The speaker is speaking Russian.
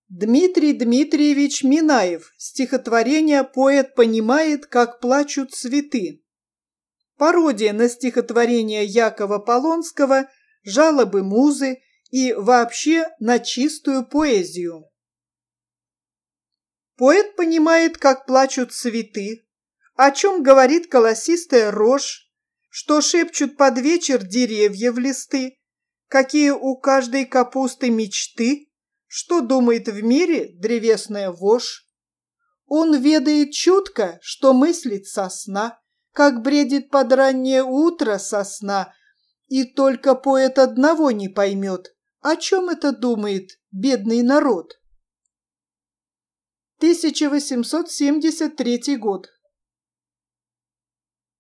Дмитрий Дмитриевич Минаев. Стихотворение «Поэт понимает, как плачут цветы». Пародия на стихотворение Якова Полонского, жалобы музы и вообще на чистую поэзию. Поэт понимает, как плачут цветы, о чем говорит колосистая рожь, что шепчут под вечер деревья в листы, какие у каждой капусты мечты, что думает в мире древесная вошь. Он ведает чутко, что мыслит со сна, как бредит под раннее утро со сна, и только поэт одного не поймет, о чем это думает бедный народ. 1873 год.